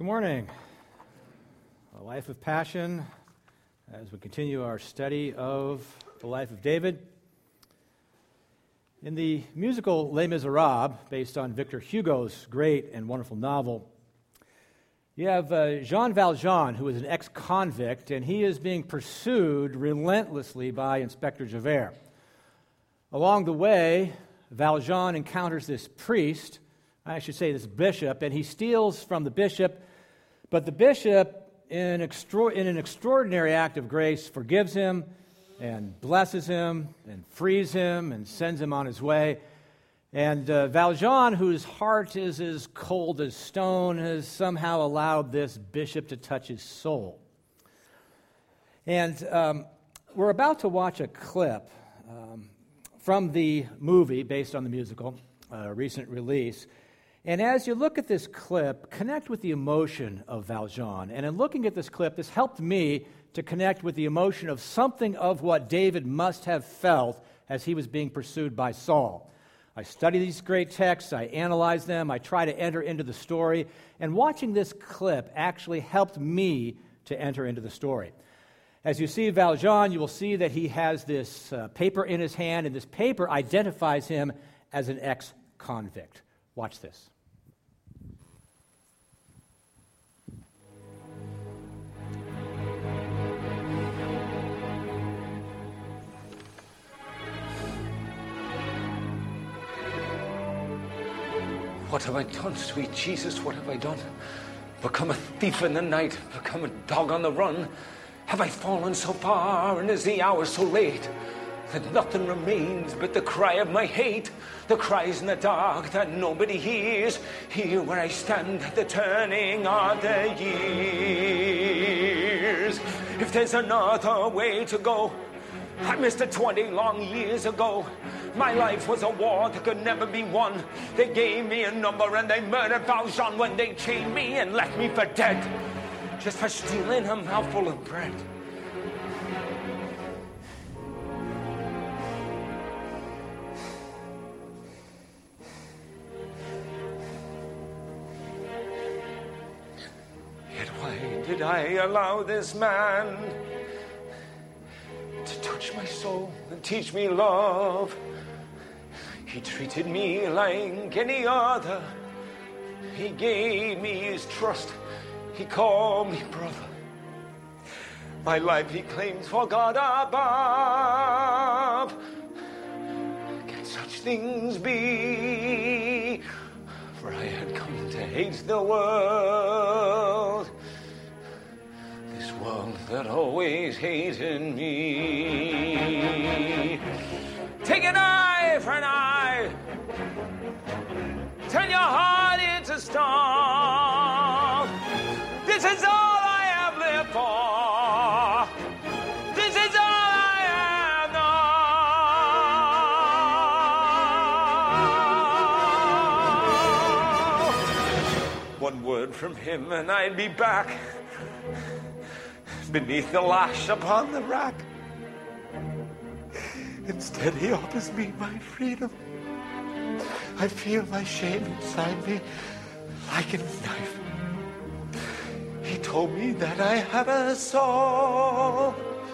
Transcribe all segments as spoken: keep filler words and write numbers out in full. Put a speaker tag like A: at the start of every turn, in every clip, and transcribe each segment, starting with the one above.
A: Good morning. A life of passion as we continue our study of the life of David. In the musical Les Miserables, based on Victor Hugo's great and wonderful novel, you have uh, Jean Valjean, who is an ex-convict, and he is being pursued relentlessly by Inspector Javert. Along the way, Valjean encounters this priest, I should say this bishop, and he steals from the bishop, but the bishop, in, extra- in an extraordinary act of grace, forgives him and blesses him and frees him and sends him on his way. And uh, Valjean, whose heart is as cold as stone, has somehow allowed this bishop to touch his soul. And um, we're about to watch a clip um, from the movie based on the musical, a uh, recent release. And as you look at this clip, connect with the emotion of Valjean. And in looking at this clip, this helped me to connect with the emotion of something of what David must have felt as he was being pursued by Saul. I study these great texts, I analyze them, I try to enter into the story, and watching this clip actually helped me to enter into the story. As you see Valjean, you will see that he has this uh, paper in his hand, and this paper identifies him as an ex-convict. Watch this.
B: What have I done, sweet Jesus? What have I done? Become a thief in the night, become a dog on the run. Have I fallen so far, and is the hour so late that nothing remains but the cry of my hate? The cries in the dark that nobody hears, here where I stand at the turning of the years. If there's another way to go, I missed it twenty long years ago. My life was a war that could never be won. They gave me a number and they murdered Valjean when they chained me and left me for dead, just for stealing a mouthful of bread. Yet why did I allow this man to touch my soul and teach me love? He treated me like any other. He gave me his trust. He called me brother. My life he claims for God above. Can such things be? For I had come to hate the world, this world that always hated me. Take an eye for an eye, turn your heart into stone. This is all I have lived for. This is all I have known. One word from him and I'd be back beneath the lash upon the rack. Instead, he offers me my freedom. I feel my shame inside me like a knife. He told me that I have a soul.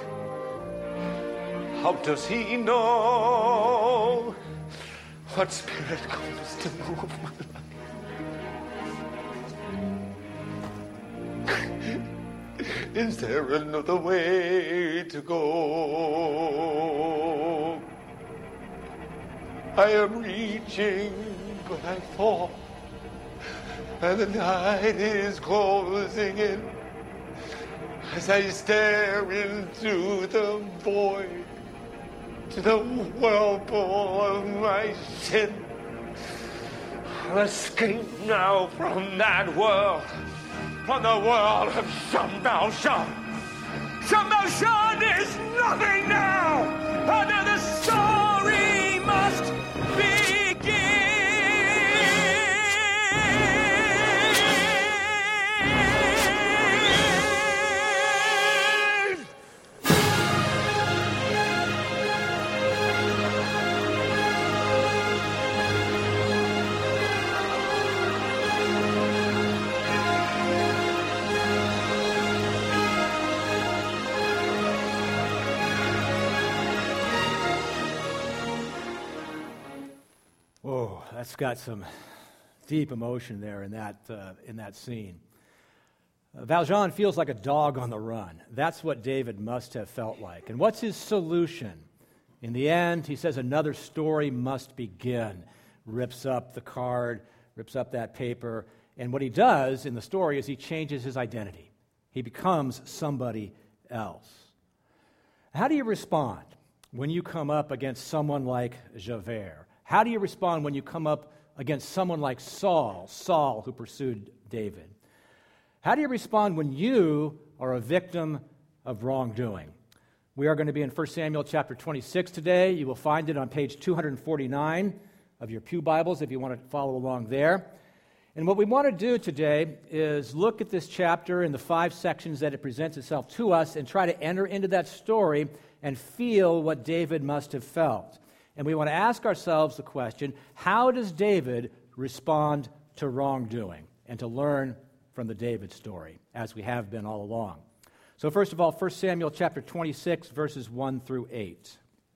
B: How does he know what spirit comes to move my life? Is there another way to go? I am reaching, but I fall, and the night is closing in as I stare into the void, to the whirlpool of my sin. I'll escape now from that world, from the world of Jean Valjean. Jean Valjean is nothing now. Another story must begin.
A: Whoa, that's got some deep emotion there in that uh, in that scene. Uh, Valjean feels like a dog on the run. That's what David must have felt like. And what's his solution? In the end, he says another story must begin. Rips up the card, rips up that paper, and what he does in the story is he changes his identity. He becomes somebody else. How do you respond when you come up against someone like Javert? How do you respond when you come up against someone like Saul, Saul who pursued David? How do you respond when you are a victim of wrongdoing? We are going to be in First Samuel chapter twenty-six today. You will find it on page two forty-nine of your pew Bibles if you want to follow along there. And what we want to do today is look at this chapter in the five sections that it presents itself to us and try to enter into that story and feel what David must have felt. And we want to ask ourselves the question, how does David respond to wrongdoing? And to learn from the David story, as we have been all along. So first of all, First Samuel chapter twenty-six, verses one through eight.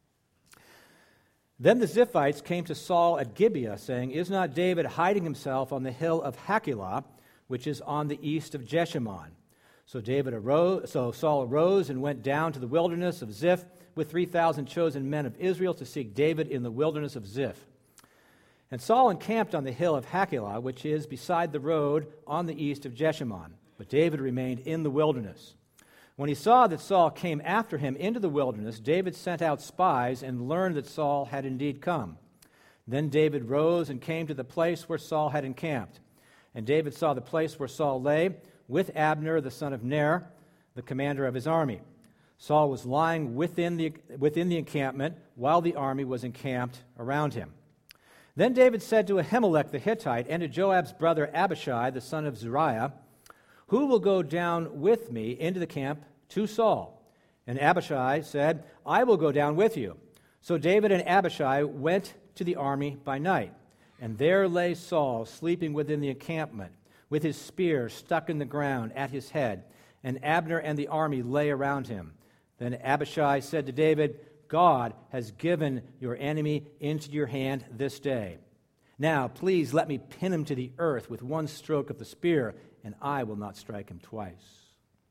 A: Then the Ziphites came to Saul at Gibeah, saying, "Is not David hiding himself on the hill of Hachilah, which is on the east of Jeshimon?" So David arose, so Saul arose and went down to the wilderness of Ziph with three thousand chosen men of Israel to seek David in the wilderness of Ziph. And Saul encamped on the hill of Hachilah, which is beside the road on the east of Jeshimon. But David remained in the wilderness. When he saw that Saul came after him into the wilderness, David sent out spies and learned that Saul had indeed come. Then David rose and came to the place where Saul had encamped. And David saw the place where Saul lay, with Abner the son of Ner, the commander of his army. Saul was lying within the, within the encampment, while the army was encamped around him. Then David said to Ahimelech the Hittite and to Joab's brother Abishai the son of Zeruiah, "Who will go down with me into the camp to Saul?" And Abishai said, "I will go down with you." So David and Abishai went to the army by night. And there lay Saul sleeping within the encampment, with his spear stuck in the ground at his head. And Abner and the army lay around him. Then Abishai said to David, "God has given your enemy into your hand this day. Now, please let me pin him to the earth with one stroke of the spear, and I will not strike him twice."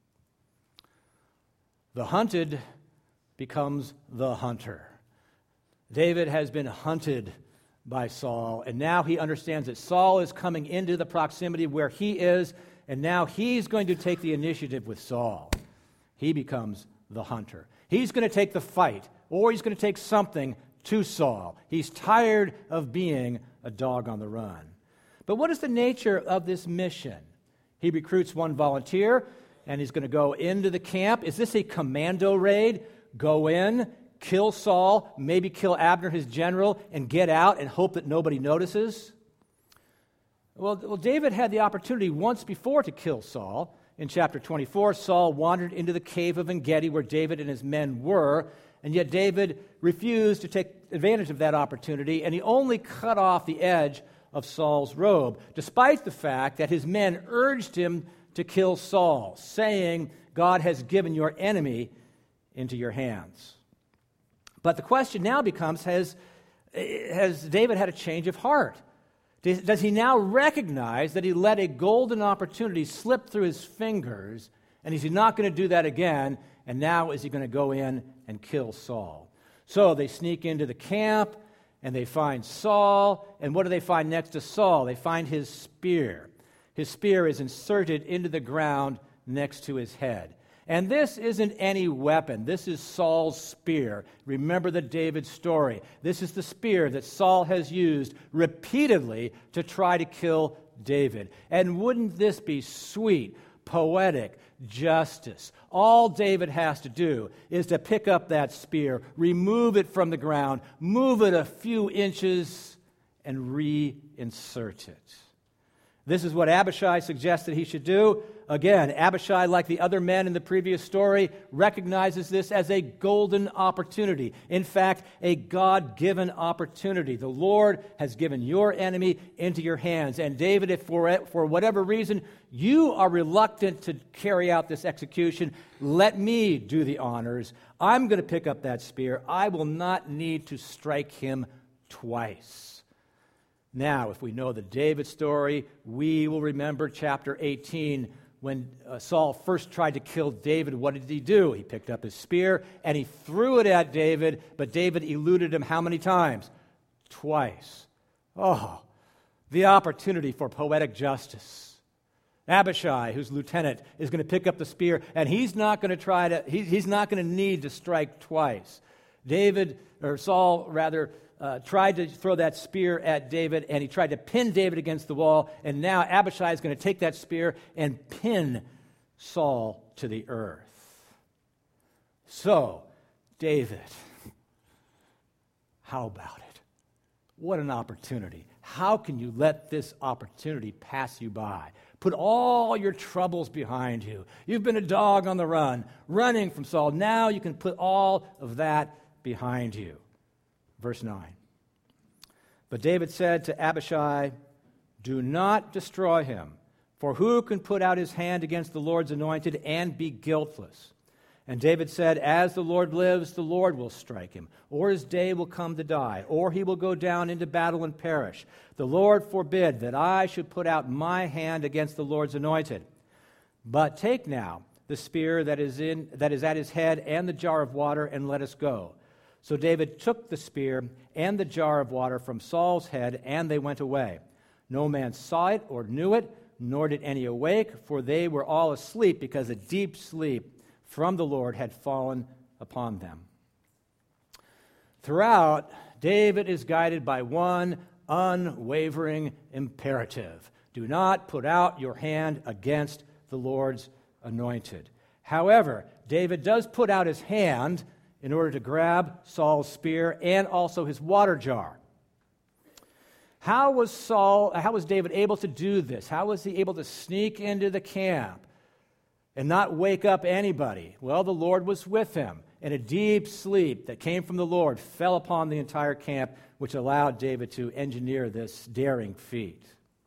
A: The hunted becomes the hunter. David has been hunted by Saul, and now he understands that Saul is coming into the proximity where he is, and now he's going to take the initiative with Saul. He becomes the hunter. He's going to take the fight, or he's going to take something to Saul. He's tired of being a dog on the run. But what is the nature of this mission? He recruits one volunteer, and he's going to go into the camp. Is this a commando raid? Go in, kill Saul, maybe kill Abner, his general, and get out and hope that nobody notices? Well, well, David had the opportunity once before to kill Saul. In chapter twenty-four, Saul wandered into the cave of En-Gedi where David and his men were, and yet David refused to take advantage of that opportunity, and he only cut off the edge of Saul's robe, despite the fact that his men urged him to kill Saul, saying, "God has given your enemy into your hands." But the question now becomes, has, has David had a change of heart? Does he now recognize that he let a golden opportunity slip through his fingers, and is he not going to do that again, and now is he going to go in and kill Saul? So they sneak into the camp, and they find Saul, and what do they find next to Saul? They find his spear. His spear is inserted into the ground next to his head. And this isn't any weapon. This is Saul's spear. Remember the David story. This is the spear that Saul has used repeatedly to try to kill David. And wouldn't this be sweet, poetic justice? All David has to do is to pick up that spear, remove it from the ground, move it a few inches, and reinsert it. This is what Abishai suggested he should do. Again, Abishai, like the other men in the previous story, recognizes this as a golden opportunity. In fact, a God-given opportunity. The Lord has given your enemy into your hands. And David, if for, for whatever reason you are reluctant to carry out this execution, let me do the honors. I'm going to pick up that spear. I will not need to strike him twice. Now, if we know the David story, we will remember chapter eighteen. When uh, Saul first tried to kill David, what did he do? He picked up his spear and he threw it at David, but David eluded him how many times? Twice. Oh, the opportunity for poetic justice. Abishai, who's lieutenant, is going to pick up the spear, and he's not going to try to, he, he's not going to need to strike twice. David, or Saul rather, Uh, tried to throw that spear at David, and he tried to pin David against the wall, and now Abishai is going to take that spear and pin Saul to the earth. So, David, how about it? What an opportunity. How can you let this opportunity pass you by? Put all your troubles behind you. You've been a dog on the run, running from Saul. Now you can put all of that behind you. Verse nine. But David said to Abishai, "Do not destroy him, for who can put out his hand against the Lord's anointed and be guiltless?" And David said, "As the Lord lives, the Lord will strike him, or his day will come to die, or he will go down into battle and perish. The Lord forbid that I should put out my hand against the Lord's anointed. But take now the spear that is in that is at his head and the jar of water, and let us go." So David took the spear and the jar of water from Saul's head, and they went away. No man saw it or knew it, nor did any awake, for they were all asleep, because a deep sleep from the Lord had fallen upon them. Throughout, David is guided by one unwavering imperative: do not put out your hand against the Lord's anointed. However, David does put out his hand in order to grab Saul's spear and also his water jar. How was Saul, how was David able to do this? How was he able to sneak into the camp and not wake up anybody? Well, the Lord was with him, and a deep sleep that came from the Lord fell upon the entire camp, which allowed David to engineer this daring feat.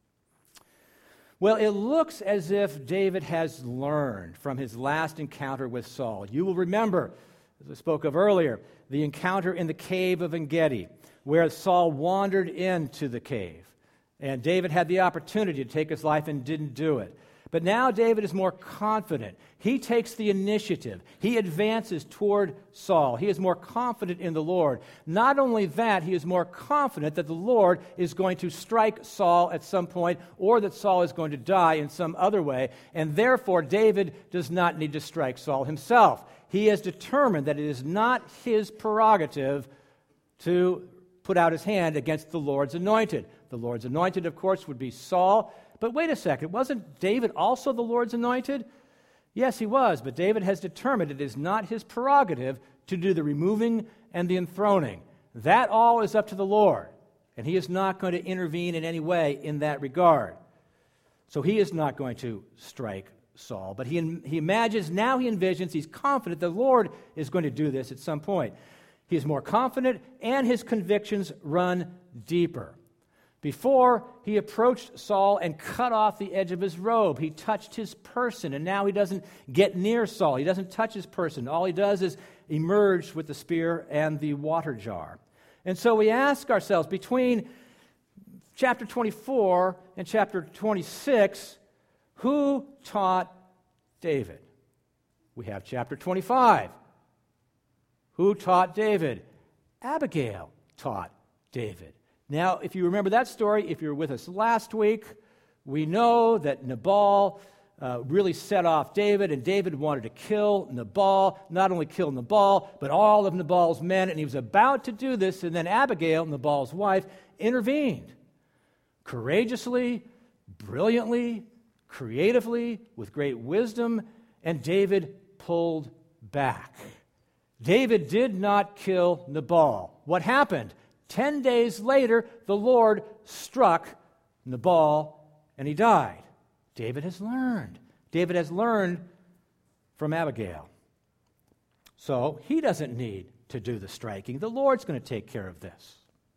A: Well, it looks as if David has learned from his last encounter with Saul. You will remember, as I spoke of earlier, the encounter in the cave of En-Gedi, where Saul wandered into the cave. And David had the opportunity to take his life and didn't do it. But now David is more confident. He takes the initiative. He advances toward Saul. He is more confident in the Lord. Not only that, he is more confident that the Lord is going to strike Saul at some point, or that Saul is going to die in some other way. And therefore, David does not need to strike Saul himself. He has determined that it is not his prerogative to put out his hand against the Lord's anointed. The Lord's anointed, of course, would be Saul. But wait a second, wasn't David also the Lord's anointed? Yes, he was, but David has determined it is not his prerogative to do the removing and the enthroning. That all is up to the Lord, and he is not going to intervene in any way in that regard. So he is not going to strike Saul, but he, he imagines, now he envisions, he's confident the Lord is going to do this at some point. He is more confident, and his convictions run deeper. Before, he approached Saul and cut off the edge of his robe. He touched his person, and now he doesn't get near Saul. He doesn't touch his person. All he does is emerge with the spear and the water jar. And so we ask ourselves, between chapter twenty-four and chapter twenty-six, who taught David? We have chapter twenty-five. Who taught David? Abigail taught David. Now, if you remember that story, if you were with us last week, we know that Nabal uh, really set off David, and David wanted to kill Nabal, not only kill Nabal, but all of Nabal's men, and he was about to do this, and then Abigail, Nabal's wife, intervened. Courageously, brilliantly, creatively, with great wisdom, and David pulled back. David did not kill Nabal. What happened? Ten days later, the Lord struck Nabal, and he died. David has learned. David has learned from Abigail. So he doesn't need to do the striking. The Lord's going to take care of this.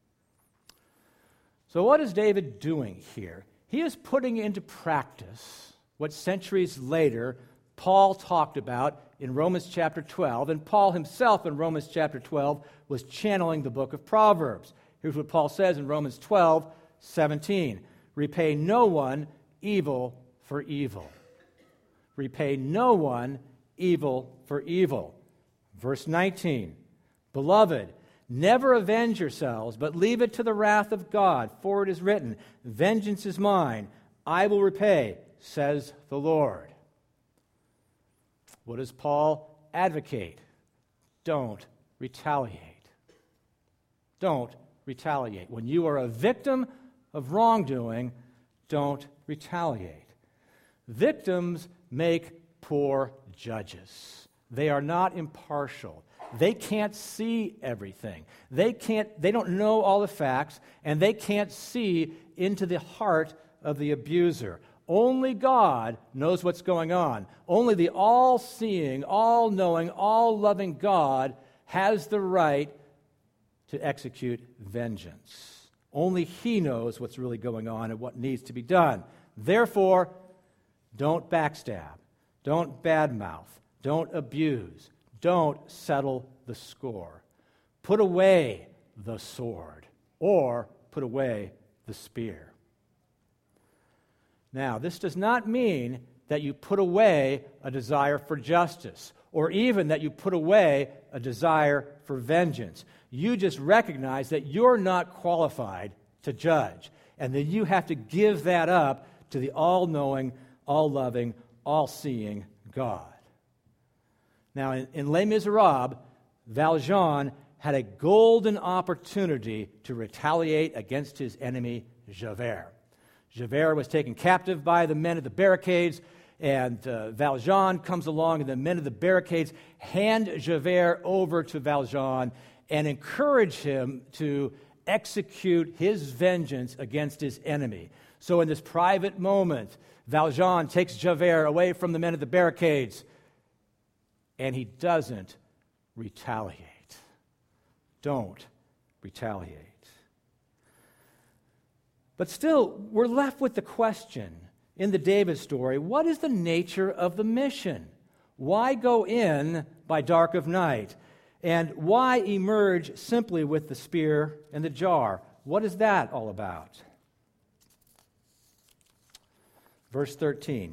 A: So what is David doing here? He is putting into practice what centuries later Paul talked about in Romans chapter twelve, and Paul himself in Romans chapter twelve was channeling the book of Proverbs. Here's what Paul says in Romans twelve, seventeen. Repay no one evil for evil. Repay no one evil for evil. Verse nineteen. Beloved, never avenge yourselves, but leave it to the wrath of God, for it is written, vengeance is mine, I will repay, says the Lord. What does Paul advocate? Don't retaliate. Don't retaliate. When you are a victim of wrongdoing, don't retaliate. Victims make poor judges. They are not impartial. They can't see everything. They can't, they don't know all the facts, and they can't see into the heart of the abuser. Only God knows what's going on. Only the all-seeing, all-knowing, all-loving God has the right to execute vengeance. Only He knows what's really going on and what needs to be done. Therefore, don't backstab. Don't badmouth. Don't abuse. Don't settle the score. Put away the sword, or put away the spear. Now, this does not mean that you put away a desire for justice, or even that you put away a desire for vengeance. You just recognize that you're not qualified to judge, and that you have to give that up to the all-knowing, all-loving, all-seeing God. Now, in, in Les Miserables, Valjean had a golden opportunity to retaliate against his enemy, Javert. Javert was taken captive by the men at the barricades, and uh, Valjean comes along, and the men at the barricades hand Javert over to Valjean and encourage him to execute his vengeance against his enemy. So in this private moment, Valjean takes Javert away from the men at the barricades, and he doesn't retaliate. Don't retaliate. But still, we're left with the question in the David story, what is the nature of the mission? Why go in by dark of night? And why emerge simply with the spear and the jar? What is that all about? Verse thirteen.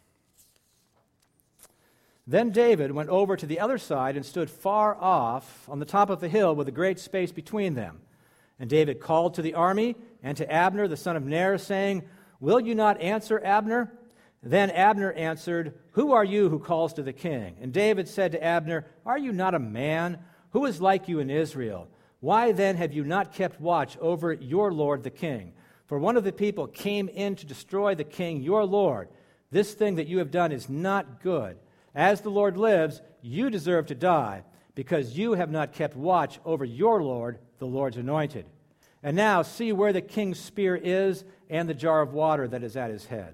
A: Then David went over to the other side and stood far off on the top of the hill with a great space between them. And David called to the army and to Abner, the son of Ner, saying, Will you not answer, Abner? Then Abner answered, Who are you who calls to the king? And David said to Abner, Are you not a man? Who is like you in Israel? Why then have you not kept watch over your lord the king? For one of the people came in to destroy the king, your lord. This thing that you have done is not good. As the Lord lives, you deserve to die, because you have not kept watch over your Lord, the Lord's anointed. And now see where the king's spear is and the jar of water that is at his head.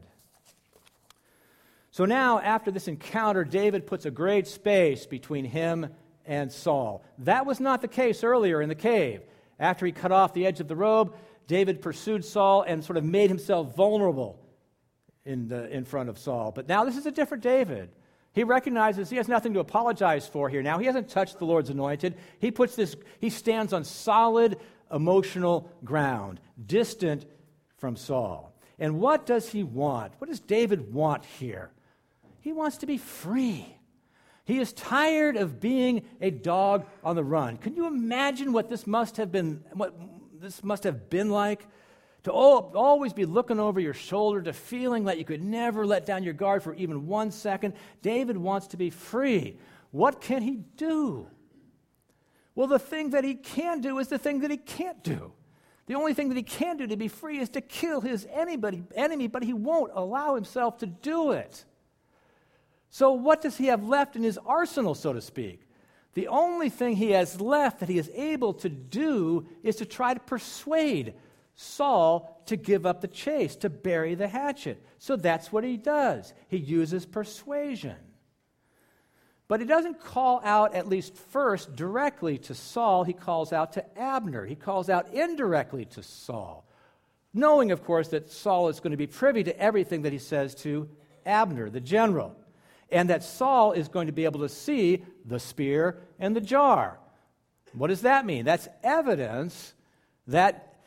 A: So now, after this encounter, David puts a great space between him and Saul. That was not the case earlier in the cave. After he cut off the edge of the robe, David pursued Saul and sort of made himself vulnerable in, the, in front of Saul. But now this is a different David. He recognizes he has nothing to apologize for here now. He hasn't touched the Lord's anointed. He puts this, he stands on solid emotional ground, distant from Saul. And what does he want? What does David want here? He wants to be free. He is tired of being a dog on the run. Can you imagine what this must have been, what this must have been like? To always be looking over your shoulder, to feeling that you could never let down your guard for even one second. David wants to be free. What can he do? Well, the thing that he can do is the thing that he can't do. The only thing that he can do to be free is to kill his anybody, enemy, but he won't allow himself to do it. So what does he have left in his arsenal, so to speak? The only thing he has left that he is able to do is to try to persuade Saul to give up the chase, to bury the hatchet. So that's what he does. He uses persuasion. But he doesn't call out, at least first, directly to Saul. He calls out to Abner. He calls out indirectly to Saul, knowing, of course, that Saul is going to be privy to everything that he says to Abner, the general, and that Saul is going to be able to see the spear and the jar. What does that mean? That's evidence that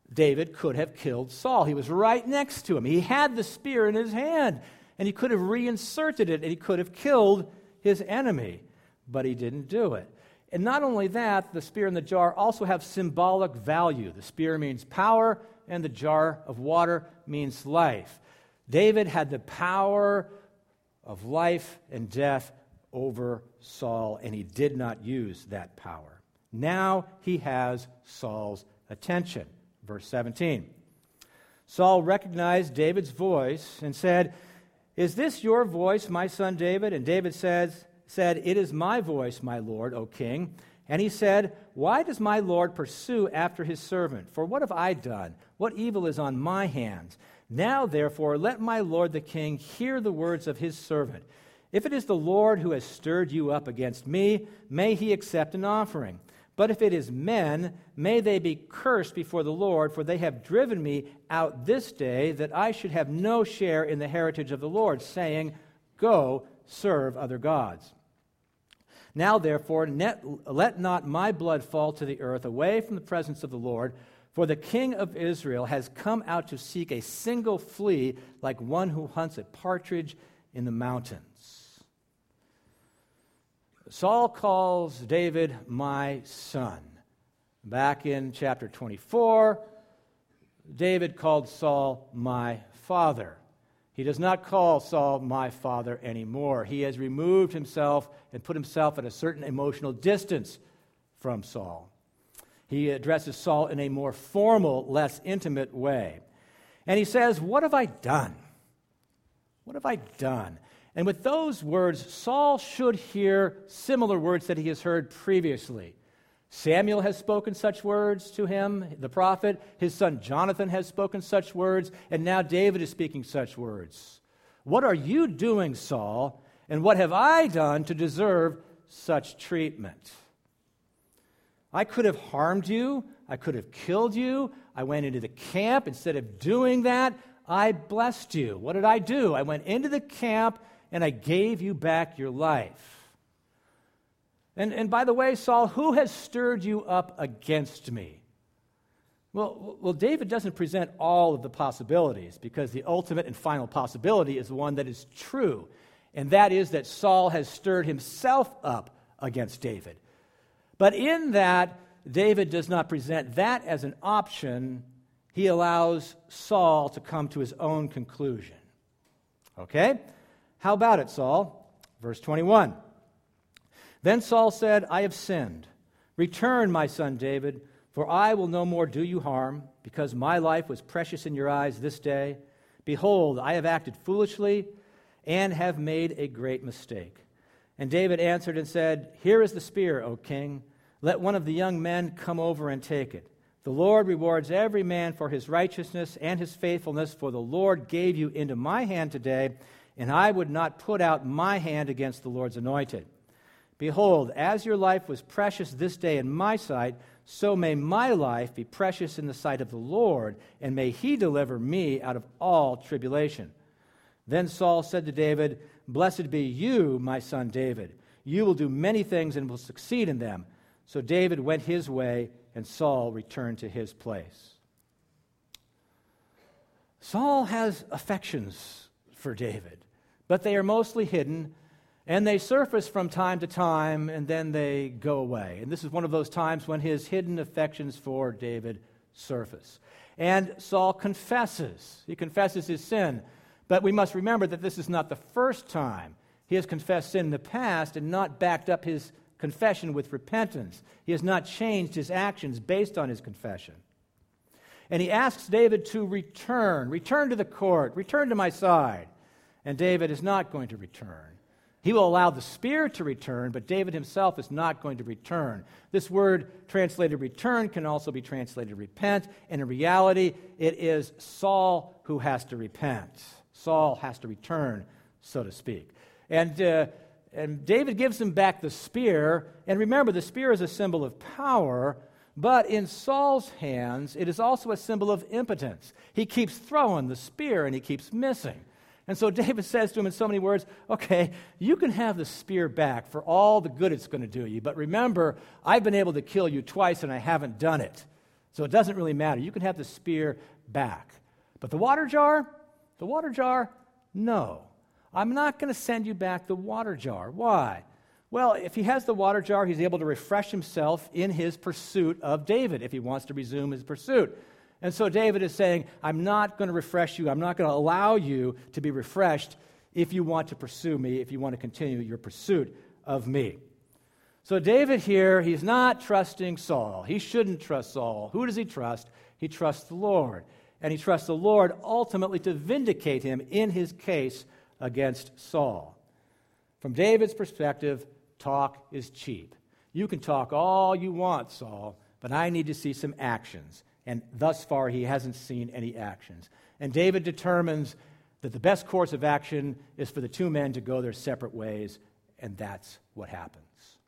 A: David could have killed Saul. He was right next to him. He had the spear in his hand, and he could have reinserted it, and he could have killed his enemy, but he didn't do it. And not only that, the spear and the jar also have symbolic value. The spear means power, and the jar of water means life. David had the power of life and death over Saul, and he did not use that power. Now he has Saul's attention. Verse seventeen. Saul recognized David's voice and said, "Is this your voice, my son David?" And David says, said, "It is my voice, my lord, O king." And he said, "Why does my lord pursue after his servant? For what have I done? What evil is on my hands? Now, therefore, let my lord the king hear the words of his servant. If it is the Lord who has stirred you up against me, may he accept an offering. But if it is men, may they be cursed before the Lord, for they have driven me out this day, that I should have no share in the heritage of the Lord, saying, 'Go, serve other gods.' Now, therefore, net, let not my blood fall to the earth away from the presence of the Lord, for the king of Israel has come out to seek a single flea, like one who hunts a partridge in the mountains." Saul calls David my son. Back in chapter twenty-four, David called Saul my father. He does not call Saul my father anymore. He has removed himself and put himself at a certain emotional distance from Saul. He addresses Saul in a more formal, less intimate way. And he says, "What have I done? What have I done?" And with those words, Saul should hear similar words that he has heard previously. Samuel has spoken such words to him, the prophet. His son Jonathan has spoken such words, and now David is speaking such words. "What are you doing, Saul, and what have I done to deserve such treatment? I could have harmed you. I could have killed you. I went into the camp. Instead of doing that, I blessed you. What did I do? I went into the camp and I gave you back your life. And, and by the way, Saul, who has stirred you up against me?" Well, well, David doesn't present all of the possibilities, because the ultimate and final possibility is the one that is true, and that is that Saul has stirred himself up against David. But in that, David does not present that as an option. He allows Saul to come to his own conclusion. Okay? How about it, Saul? Verse twenty-one. "Then Saul said, 'I have sinned. Return, my son David, for I will no more do you harm, because my life was precious in your eyes this day. Behold, I have acted foolishly and have made a great mistake.' And David answered and said, 'Here is the spear, O king. Let one of the young men come over and take it. The Lord rewards every man for his righteousness and his faithfulness, for the Lord gave you into my hand today, and I would not put out my hand against the Lord's anointed. Behold, as your life was precious this day in my sight, so may my life be precious in the sight of the Lord, and may he deliver me out of all tribulation.' Then Saul said to David, 'Blessed be you, my son David. You will do many things and will succeed in them.' So David went his way, and Saul returned to his place." Saul has affections for David, but they are mostly hidden, and they surface from time to time, and then they go away. And this is one of those times when his hidden affections for David surface. And Saul confesses. He confesses his sin. But we must remember that this is not the first time. He has confessed sin in the past and not backed up his confession with repentance. He has not changed his actions based on his confession. And he asks David to return. Return to the court. Return to my side. And David is not going to return. He will allow the spear to return, but David himself is not going to return. This word translated return can also be translated repent, and in reality, it is Saul who has to repent. Saul has to return, so to speak. And, uh, and David gives him back the spear, and remember, the spear is a symbol of power, but in Saul's hands, it is also a symbol of impotence. He keeps throwing the spear, and he keeps missing. And so David says to him in so many words, okay, you can have the spear back for all the good it's going to do you, but remember, I've been able to kill you twice and I haven't done it. So it doesn't really matter. You can have the spear back. But the water jar, the water jar, no. I'm not going to send you back the water jar. Why? Well, if he has the water jar, he's able to refresh himself in his pursuit of David if he wants to resume his pursuit. And so David is saying, I'm not going to refresh you. I'm not going to allow you to be refreshed if you want to pursue me, if you want to continue your pursuit of me. So David here, he's not trusting Saul. He shouldn't trust Saul. Who does he trust? He trusts the Lord. And he trusts the Lord ultimately to vindicate him in his case against Saul. From David's perspective, talk is cheap. You can talk all you want, Saul, but I need to see some actions. And thus far, he hasn't seen any actions. And David determines that the best course of action is for the two men to go their separate ways, and that's what happens.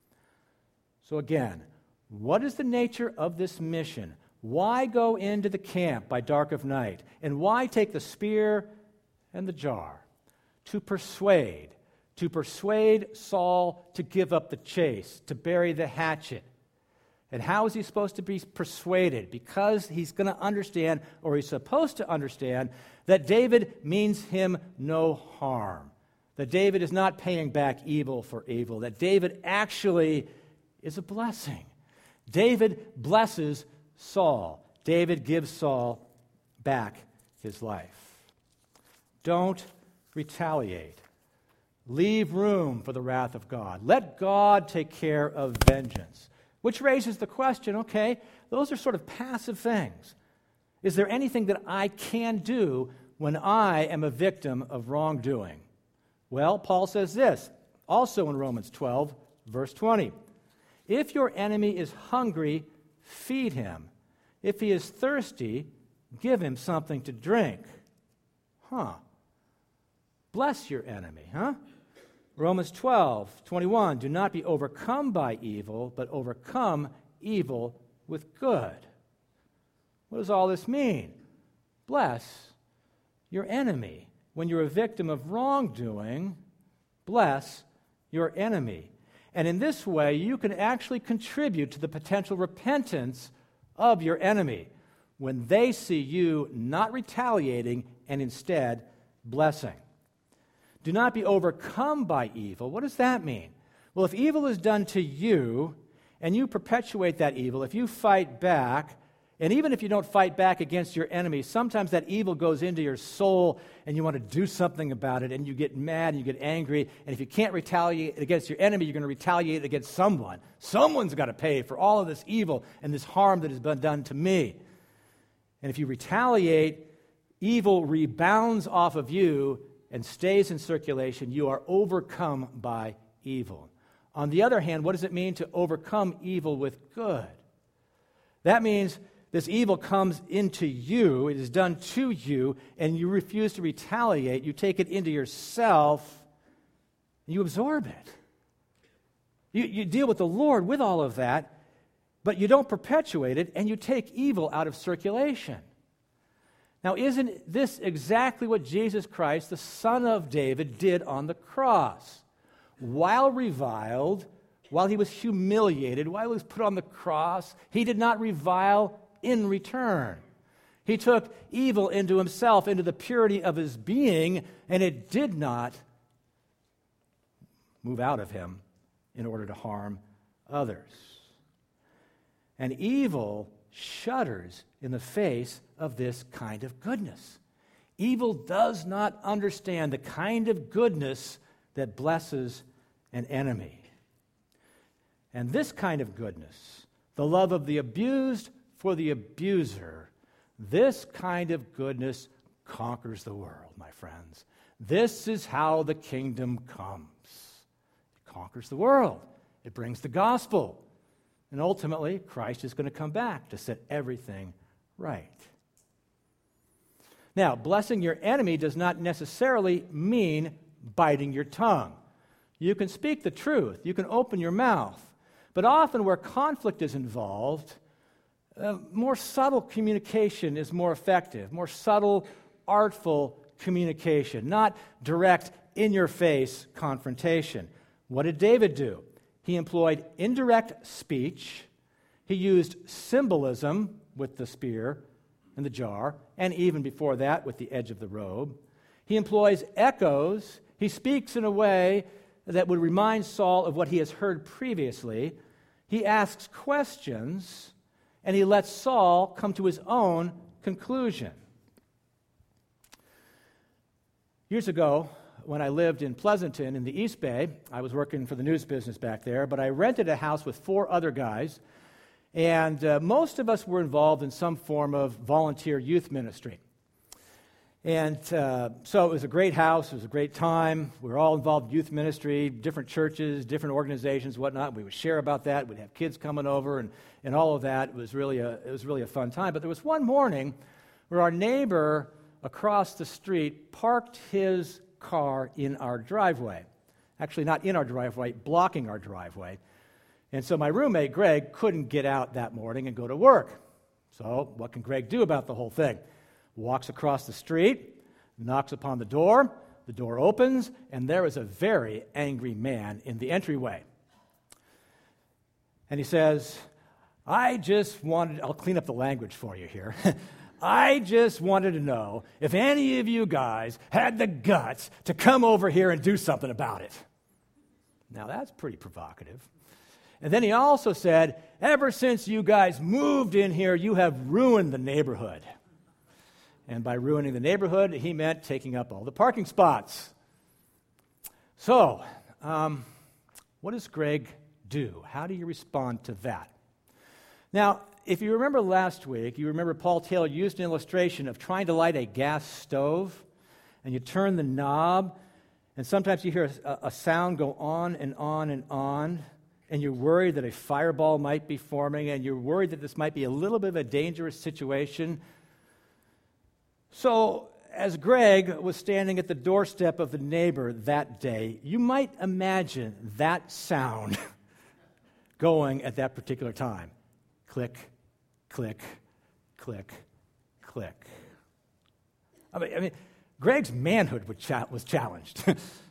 A: So again, what is the nature of this mission? Why go into the camp by dark of night? And why take the spear and the jar? To persuade. To persuade Saul to give up the chase, to bury the hatchet. And how is he supposed to be persuaded? Because he's going to understand, or he's supposed to understand, that David means him no harm. That David is not paying back evil for evil. That David actually is a blessing. David blesses Saul. David gives Saul back his life. Don't retaliate. Leave room for the wrath of God. Let God take care of vengeance. Which raises the question, okay, those are sort of passive things. Is there anything that I can do when I am a victim of wrongdoing? Well, Paul says this, also in Romans twelve, verse twenty. If your enemy is hungry, feed him. If he is thirsty, give him something to drink. Huh. Bless your enemy, huh? Romans twelve, twenty-one, do not be overcome by evil, but overcome evil with good. What does all this mean? Bless your enemy. When you're a victim of wrongdoing, bless your enemy. And in this way, you can actually contribute to the potential repentance of your enemy when they see you not retaliating and instead blessing. Do not be overcome by evil. What does that mean? Well, if evil is done to you and you perpetuate that evil, if you fight back, and even if you don't fight back against your enemy, sometimes that evil goes into your soul and you want to do something about it and you get mad and you get angry. And if you can't retaliate against your enemy, you're going to retaliate against someone. Someone's got to pay for all of this evil and this harm that has been done to me. And if you retaliate, evil rebounds off of you and stays in circulation. You are overcome by evil. On the other hand, what does it mean to overcome evil with good? That means this evil comes into you, it is done to you, and you refuse to retaliate. You take it into yourself, and you absorb it. You, you deal with the Lord with all of that, but you don't perpetuate it, and you take evil out of circulation. Now, isn't this exactly what Jesus Christ, the Son of David, did on the cross? While reviled, while he was humiliated, while he was put on the cross, he did not revile in return. He took evil into himself, into the purity of his being, and it did not move out of him in order to harm others. And evil shudders in the face of this kind of goodness. Evil does not understand the kind of goodness that blesses an enemy. And this kind of goodness, the love of the abused for the abuser, this kind of goodness conquers the world, my friends. This is how the kingdom comes. It conquers the world. It brings the gospel. And ultimately, Christ is going to come back to set everything right. Now, blessing your enemy does not necessarily mean biting your tongue. You can speak the truth. You can open your mouth. But often where conflict is involved, uh, more subtle communication is more effective. More subtle, artful communication, not direct, in-your-face confrontation. What did David do? He employed indirect speech. He used symbolism. with the spear and the jar, and even before that with the edge of the robe. He employs echoes. He speaks in a way that would remind Saul of what he has heard previously. He asks questions, and he lets Saul come to his own conclusion. Years ago, when I lived in Pleasanton in the East Bay, I was working for the news business back there, but I rented a house with four other guys, and uh, most of us were involved in some form of volunteer youth ministry. And uh, so it was a great house, it was a great time. We were all involved in youth ministry, different churches, different organizations, whatnot. We would share about that. We'd have kids coming over and, and all of that. It was really a, it was really a fun time. But there was one morning where our neighbor across the street parked his car in our driveway. Actually, not in our driveway, blocking our driveway. And so my roommate, Greg, couldn't get out that morning and go to work. So what can Greg do about the whole thing? Walks across the street, knocks upon the door, the door opens, and there is a very angry man in the entryway. And he says, I just wanted, I'll clean up the language for you here. I just wanted to know if any of you guys had the guts to come over here and do something about it. Now that's pretty provocative. And then he also said, ever since you guys moved in here, you have ruined the neighborhood. And by ruining the neighborhood, he meant taking up all the parking spots. So, um, what does Greg do? How do you respond to that? Now, if you remember last week, you remember Paul Taylor used an illustration of trying to light a gas stove, and you turn the knob, and sometimes you hear a, a sound go on and on and on, and you're worried that a fireball might be forming, and you're worried that this might be a little bit of a dangerous situation. So, as Greg was standing at the doorstep of the neighbor that day, you might imagine that sound going at that particular time. Click, click, click, click. I mean, I mean Greg's manhood was challenged.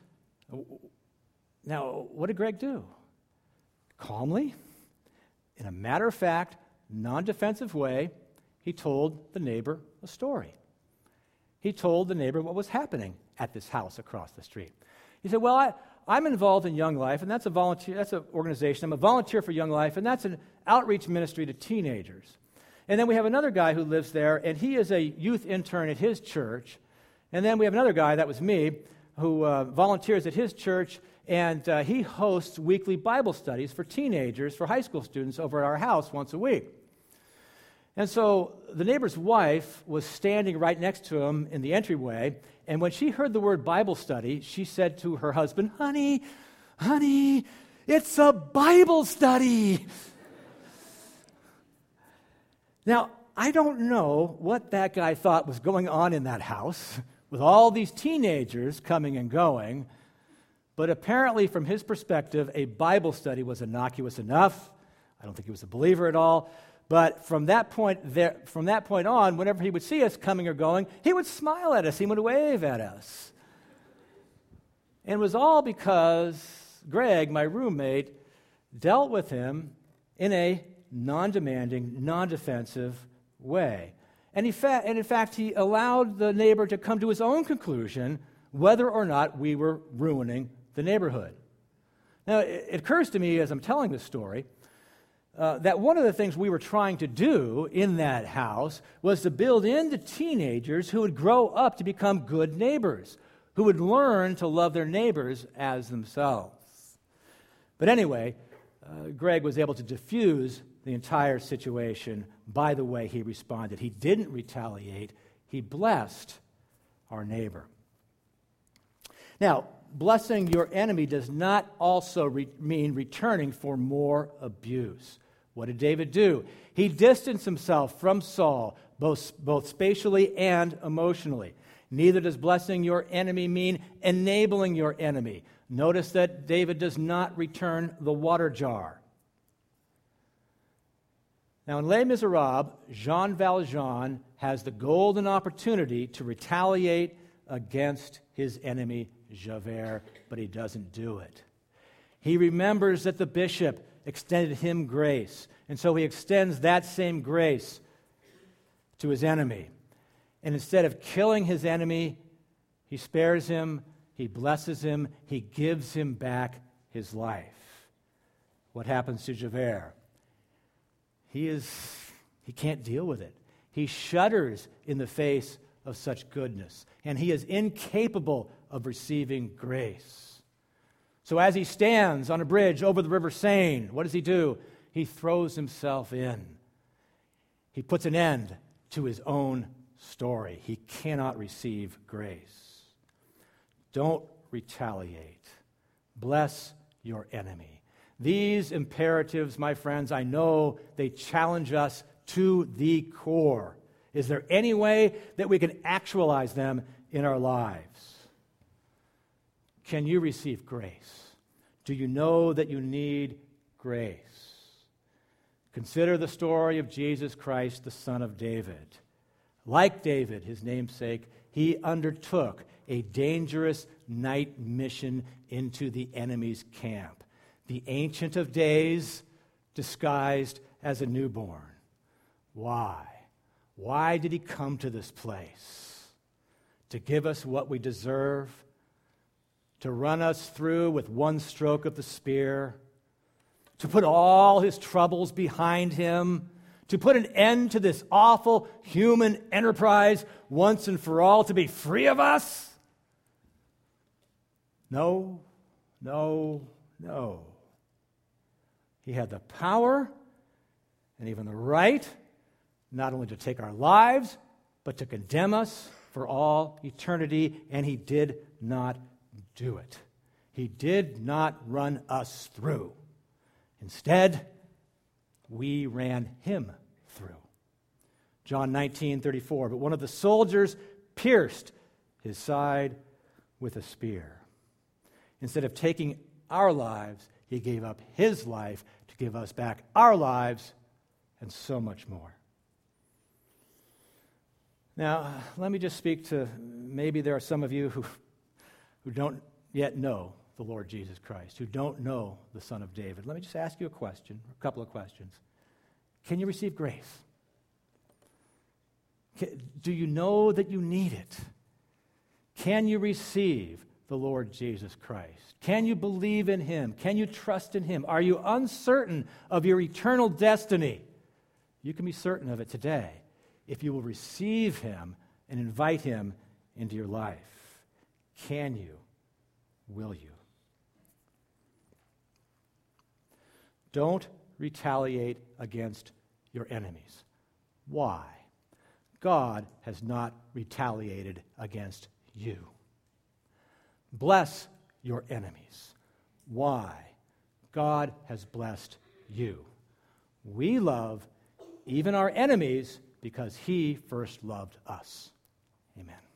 A: Now, what did Greg do? Calmly, in a matter-of-fact, non-defensive way, he told the neighbor a story. He told the neighbor what was happening at this house across the street. He said, well, I, I'm involved in Young Life, and that's a volunteer, that's an organization. I'm a volunteer for Young Life, and that's an outreach ministry to teenagers. And then we have another guy who lives there, and he is a youth intern at his church. And then we have another guy, that was me, who uh, volunteers at his church, and uh, he hosts weekly Bible studies for teenagers, for high school students over at our house once a week. And so the neighbor's wife was standing right next to him in the entryway, and when she heard the word Bible study, she said to her husband, honey, honey, it's a Bible study. Now, I don't know what that guy thought was going on in that house with all these teenagers coming and going, but apparently from his perspective, a Bible study was innocuous enough. I don't think he was a believer at all. But from that point there, from that point on, whenever he would see us coming or going, he would smile at us. He would wave at us. And it was all because Greg, my roommate, dealt with him in a non-demanding, non-defensive way. And, he fa- and in fact, he allowed the neighbor to come to his own conclusion whether or not we were ruining the neighborhood. Now, it, it occurs to me as I'm telling this story Uh, that one of the things we were trying to do in that house was to build into teenagers who would grow up to become good neighbors, who would learn to love their neighbors as themselves. But anyway, uh, Greg was able to diffuse the entire situation by the way he responded. He didn't retaliate. He blessed our neighbor. Now, blessing your enemy does not also re- mean returning for more abuse. What did David do? He distanced himself from Saul, both, both spatially and emotionally. Neither does blessing your enemy mean enabling your enemy. Notice that David does not return the water jar. Now, in Les Miserables, Jean Valjean has the golden opportunity to retaliate against his enemy, Javert, but he doesn't do it. He remembers that the bishop extended him grace, and so he extends that same grace to his enemy. And instead of killing his enemy, he spares him, he blesses him, he gives him back his life. What happens to Javert? He is, he can't deal with it. He shudders in the face of such goodness, and he is incapable of receiving grace. So as he stands on a bridge over the river Seine, what does he do? He throws himself in. He puts an end to his own story. He cannot receive grace. Don't retaliate. Bless your enemy. These imperatives, my friends, I know they challenge us to the core. Is there any way that we can actualize them in our lives? Can you receive grace? Do you know that you need grace? Consider the story of Jesus Christ, the Son of David. Like David, his namesake, he undertook a dangerous night mission into the enemy's camp. The Ancient of Days disguised as a newborn. Why? Why did he come to this place? To give us what we deserve? To run us through with one stroke of the spear? To put all his troubles behind him? To put an end to this awful human enterprise once and for all, to be free of us? No, no, no. He had the power and even the right not only to take our lives, but to condemn us for all eternity, and he did not do it. He did not run us through. Instead, we ran him through. John nineteen thirty-four, but one of the soldiers pierced his side with a spear. Instead of taking our lives, he gave up his life to give us back our lives and so much more. Now, let me just speak to, maybe there are some of you who, who don't yet know the Lord Jesus Christ, who don't know the Son of David. Let me just ask you a question, a couple of questions. Can you receive grace? Can, do you know that you need it? Can you receive the Lord Jesus Christ? Can you believe in him? Can you trust in him? Are you uncertain of your eternal destiny? You can be certain of it today if you will receive him and invite him into your life. Can you? Will you? Don't retaliate against your enemies. Why? God has not retaliated against you. Bless your enemies. Why? God has blessed you. We love even our enemies because he first loved us. Amen.